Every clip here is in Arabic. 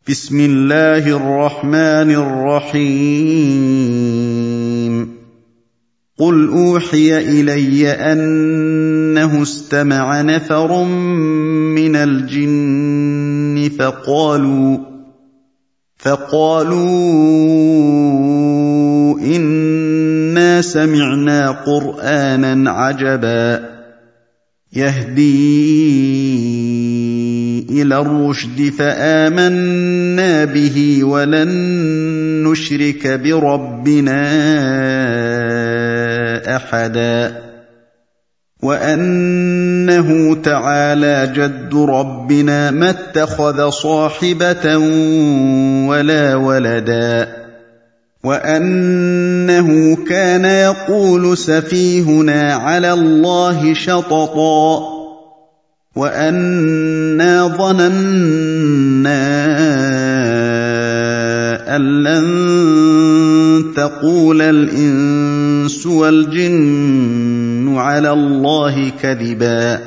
بسم الله الرحمن الرحيم قل أوحي إلي أنه استمع نفر من الجن فقالوا إنا سمعنا قرآنا عجبا يهدي إلى الرشد فآمنا به ولن نشرك بربنا أحدا وأنه تعالى جد ربنا ما اتخذ صاحبة ولا ولدا وأنه كان يقول سفيهنا على الله شططا وأنا ظننا أن لن تقول الإنس والجن على الله كذبا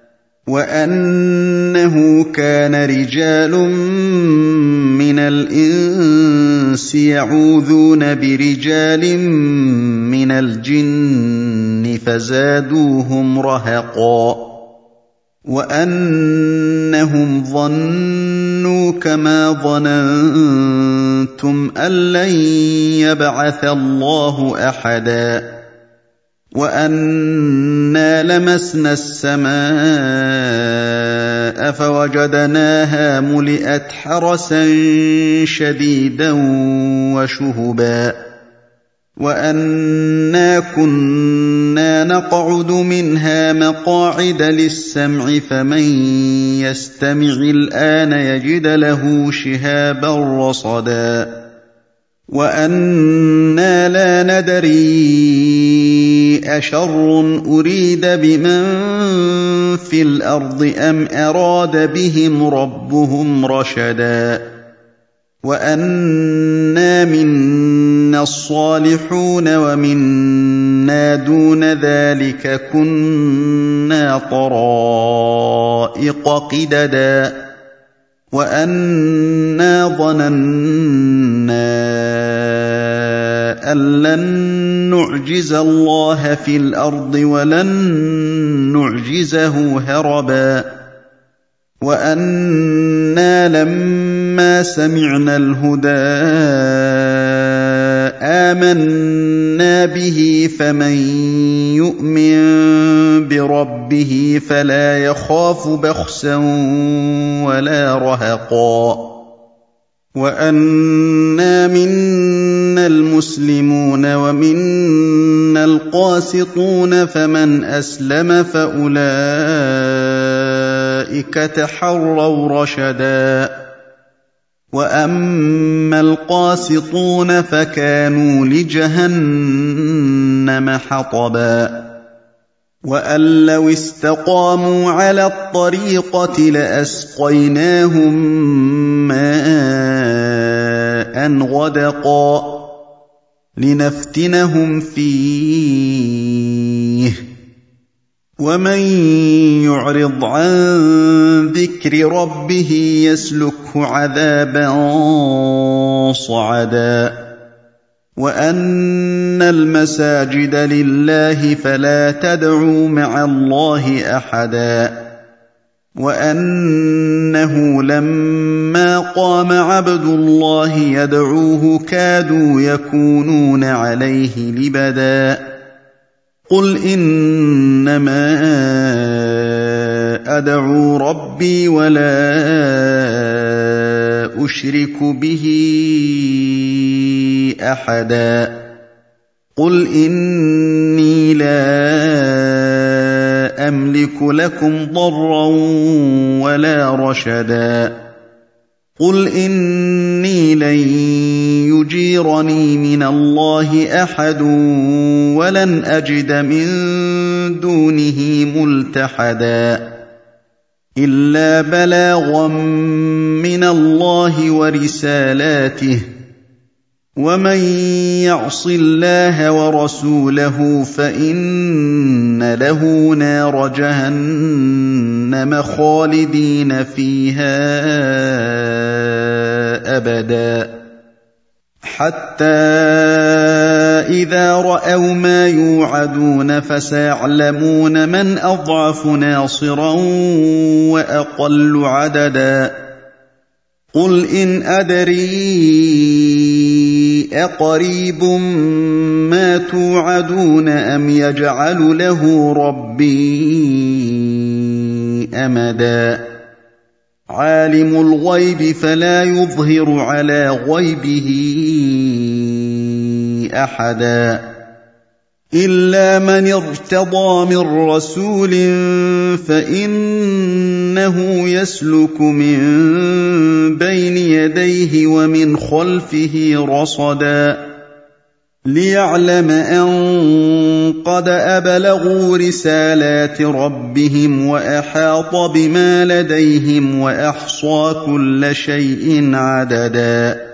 وأنه كان رجال من الإنس يعوذون برجال من الجن فزادوهم رهقا وأنهم ظنوا كما ظننتم أن لن يبعث الله أحدا وأنا لمسنا السماء فوجدناها ملئت حرسا شديدا وشهبا وأنا كنا نقعد منها مقاعد للسمع فمن يستمع الآن يجد له شهابا رصدا وأنا لا ندري أشر أريد بمن في الأرض أم أراد بهم ربهم رشدا وأنا منا الصالحون ومنا دون ذلك كنا طرائق قددا وأنا ظننا أن لن نعجز الله في الأرض ولن نعجزه هربا وأنا لما سمعنا الهدى آمنا به فمن يؤمن بربه فلا يخاف بخسا ولا رهقا وأنا منا المسلمون ومنا القاسطون فمن أسلم فأولئك تحروا رشدا وأما القاسطون فكانوا لجهنم حطبا وأن لو استقاموا على الطريقة لأسقيناهم ماء غدقا لنفتنهم فيه ومن يعرض عن ذكر ربه يسلكه عذابا صعدا وأن المساجد لله فلا تدعوا مع الله أحدا وأنه لما قام عبد الله يدعوه كادوا يكونون عليه لبدا قل إنما أدعو ربي ولا أشرك به أحدا قل إني لا أملك لكم ضرا ولا رشدا قل إني لن يجيرني من الله أحد ولن أجد من دونه ملتحدا إلا بلاغا من الله ورسالاته ومن يعص الله ورسوله فإن له نار جهنم خالدين فيها أبدا حتى إذا رأوا ما يوعدون فسيعلمون من أضعف ناصرا وأقل عددا قل إن أدري أقريب ما توعدون أم يجعل له ربي أمدا عالم الغيب فلا يظهر على غيبه أحدا إلا من ارتضى من رسول فإنه يسلك من بين يديه ومن خلفه رصدا ليعلم أن قد أبلغوا رسالات ربهم وأحاط بما لديهم وأحصى كل شيء عددا